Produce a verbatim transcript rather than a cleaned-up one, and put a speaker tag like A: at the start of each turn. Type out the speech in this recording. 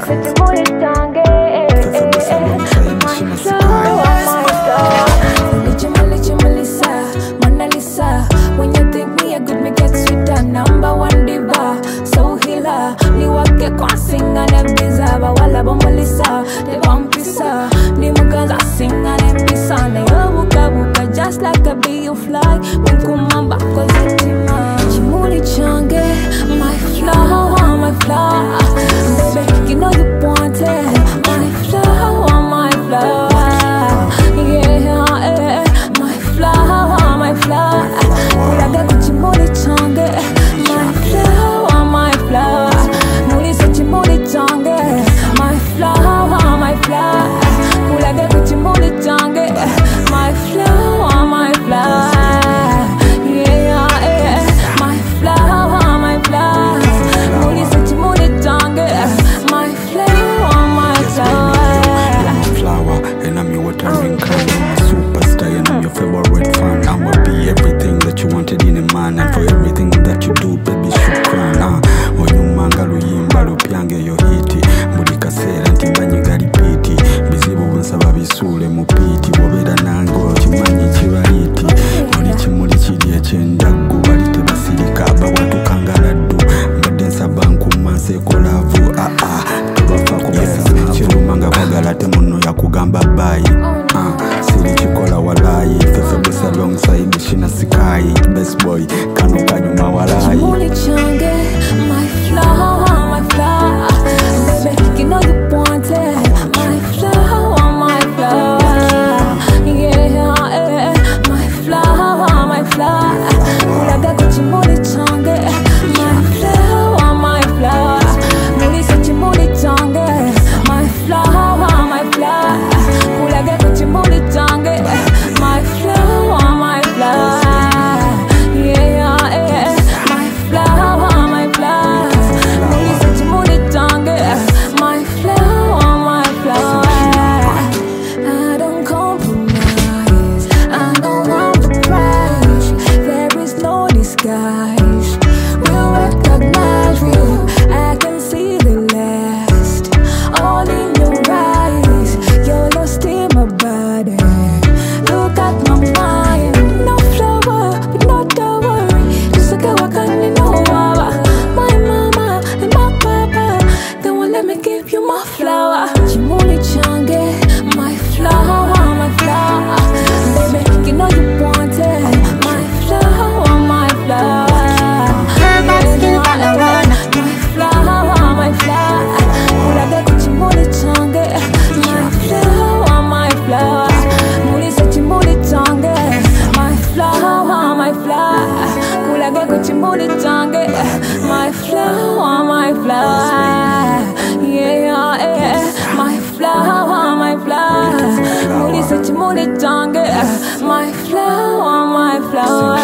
A: When you think me a good, me get sweeter. Number one diva, so healer. Ni wake kwa singa ne bizaba wala bomolisa. The bumpisa, ni mugaza singa ne pisa. Ne yobuka buka just like a bee you fly. Minkumamba kozitima. Chimuli change, my flower, my flower. Baby, you know you want it. My flower, my flower. Yeah, my flower, my flower. Ulaga kuchimuli change, my flower, my flower. Mulisa chimuli change, my flower, my flower. Ulaga kuchimuli change, my flower, my flower. Yeah, my flower, my flower. Mulisa chimuli change, my flower, my flower.
B: Flower, and I'm your watering can. Superstar, and I'm your favorite fan. I'ma be everything that you wanted in a man, and for everything that you do, baby, shukran. Ah, oyumanga luyimba lupyange yo hiti, buli kaseera ntimbanyi galipiti, bizibu bunsaba bisule mupiti, wobera nango kimanyi kibaliti, oli kimuli kiri ekyendagu, bali tebasirika bawatukanga laddu, mbadde nsaba nkuma nsekolavu, ah ah, tobafaako basaba kirumanga kwagala temuno yakugamba bayi, ah, siri kikola walayi, fefe bus alongside shina sikai, best boy kano kanyuma walayi.
A: Chimuli change, my flower, my flower. Baby, you know you want it. My flower, my flower. Yeah, my flower, my flower. Ulaga kuchimuli change, my flower, my flower. Mulisa chimuli change, my flower, my flower. Ulaga kuchimuli change, my flower, my flower. My flower, my flower. Yeah, my flower, my flower. Mulisa chimuli change, my flower, my flower.